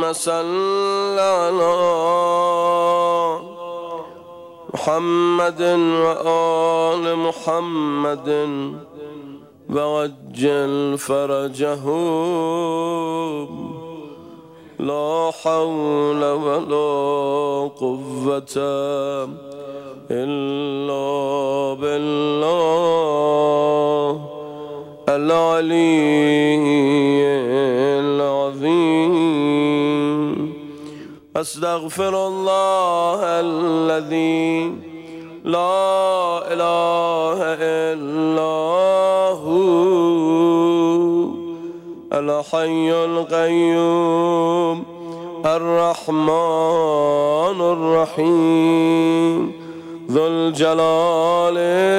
صل على محمد وآل محمد وعجل فرجهم لا حول ولا قوة إلا بالله العلي العظيم أستغفر الله الذي لا إله إلا هو الحي القيوم الرحمن الرحيم ذو الجلال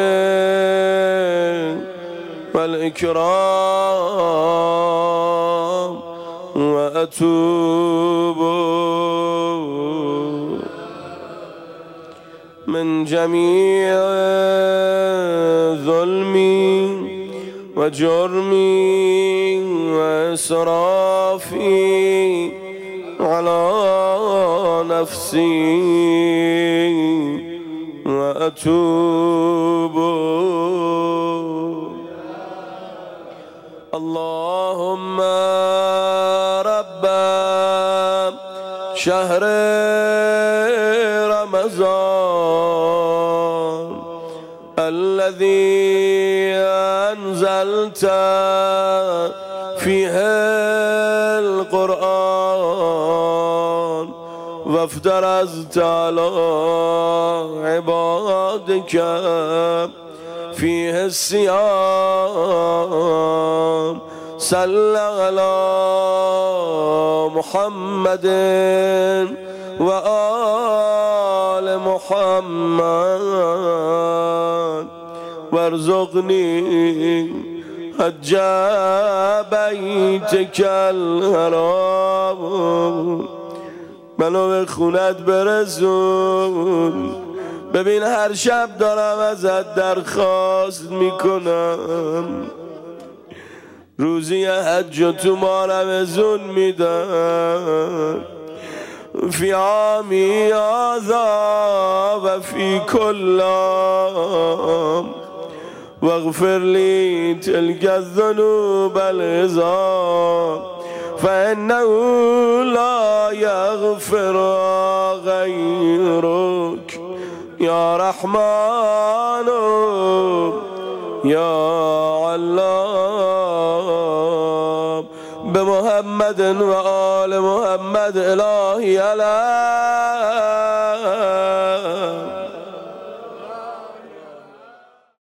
والإكرام وأتوب من جميع ظلمي وجرمي وإسرافي على نفسي وأتوب. اللهم رب شهر رمضان الذي أنزلت فيه القرآن وافترضت على عبادك فيه الصيام صل على محمد وآل محمد وارزقني حج بیتک الحرام. منو به خونت برسون، ببین هر شب دارم ازت درخواست میکنم، روزی حج و تو ما رمضان میدم فی عامی هذا و فی کل عام واغفر لی تلک الذنوب العظام فإنه لا يغفر غيرك يا رحمن يا علام. بمحمد وآل محمد إلهي على